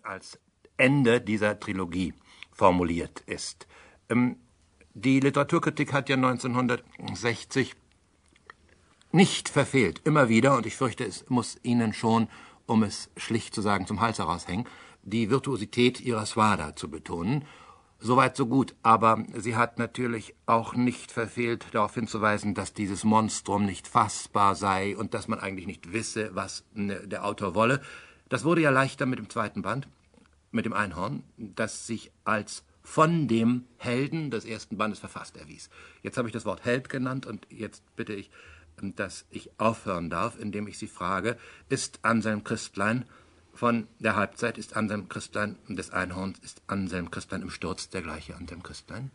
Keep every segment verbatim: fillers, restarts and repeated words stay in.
als Ende dieser Trilogie formuliert ist. Ähm, die Literaturkritik hat ja neunzehnhundertsechzig nicht verfehlt, immer wieder, und ich fürchte, es muss Ihnen schon, um es schlicht zu sagen, zum Hals heraushängen, die Virtuosität ihrer Suada zu betonen. Soweit, so gut, aber sie hat natürlich auch nicht verfehlt, darauf hinzuweisen, dass dieses Monstrum nicht fassbar sei und dass man eigentlich nicht wisse, was der Autor wolle. Das wurde ja leichter mit dem zweiten Band, mit dem Einhorn, das sich als von dem Helden des ersten Bandes verfasst erwies. Jetzt habe ich das Wort Held genannt und jetzt bitte ich, dass ich aufhören darf, indem ich Sie frage, ist Anselm Christlein von der Halbzeit, ist Anselm Christlein des Einhorns, ist Anselm Christlein im Sturz der gleiche Anselm Christlein?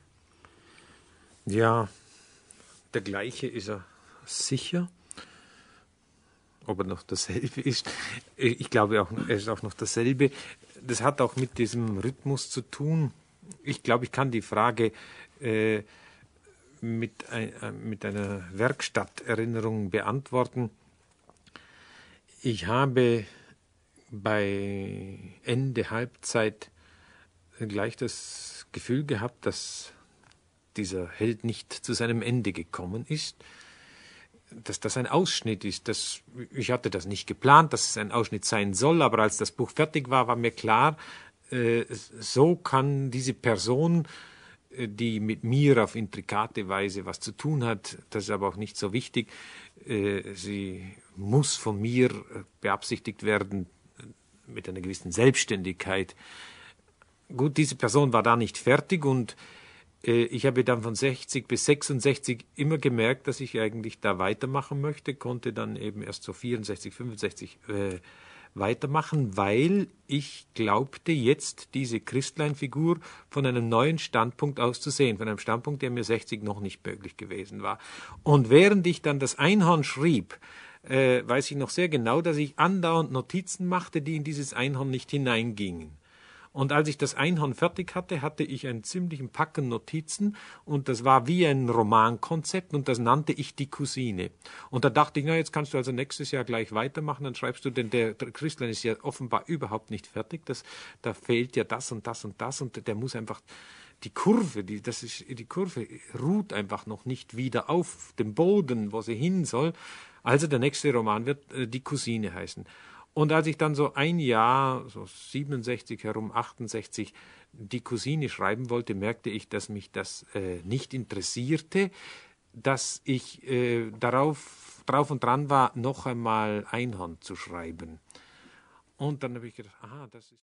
Ja, der gleiche ist er sicher. Ob er noch dasselbe ist, ich glaube auch, er ist auch noch dasselbe. Das hat auch mit diesem Rhythmus zu tun. Ich glaube, ich kann die Frage äh, mit, ein, äh, mit einer Werkstatterinnerung beantworten. Ich habe bei Ende Halbzeit gleich das Gefühl gehabt, dass dieser Held nicht zu seinem Ende gekommen ist, dass das ein Ausschnitt ist. Das, ich hatte das nicht geplant, dass es ein Ausschnitt sein soll, aber als das Buch fertig war, war mir klar, äh, so kann diese Person, äh, die mit mir auf intrikate Weise was zu tun hat, das ist aber auch nicht so wichtig, äh, sie muss von mir beabsichtigt werden, mit einer gewissen Selbstständigkeit. Gut, diese Person war da nicht fertig und äh, ich habe dann von sechzig bis sechsundsechzig immer gemerkt, dass ich eigentlich da weitermachen möchte, konnte dann eben erst so vierundsechzig, fünfundsechzig äh, weitermachen, weil ich glaubte, jetzt diese Christlein-Figur von einem neuen Standpunkt aus zu sehen, von einem Standpunkt, der mir sechzig noch nicht möglich gewesen war. Und während ich dann das Einhorn schrieb, Äh, weiß ich noch sehr genau, dass ich andauernd Notizen machte, die in dieses Einhorn nicht hineingingen. Und als ich das Einhorn fertig hatte, hatte ich einen ziemlichen Packen Notizen und das war wie ein Romankonzept und das nannte ich die Cousine. Und da dachte ich, na, jetzt kannst du also nächstes Jahr gleich weitermachen, dann schreibst du, denn der, der Christlein ist ja offenbar überhaupt nicht fertig, das, da fehlt ja das und das und das und der muss einfach... Die Kurve, die, das ist, die Kurve ruht einfach noch nicht wieder auf dem Boden, wo sie hin soll. Also der nächste Roman wird äh, die Cousine heißen. Und als ich dann so ein Jahr, so siebenundsechzig herum, achtundsechzig, die Cousine schreiben wollte, merkte ich, dass mich das äh, nicht interessierte, dass ich äh, darauf drauf und dran war, noch einmal Einhorn zu schreiben. Und dann habe ich gedacht, aha, das ist...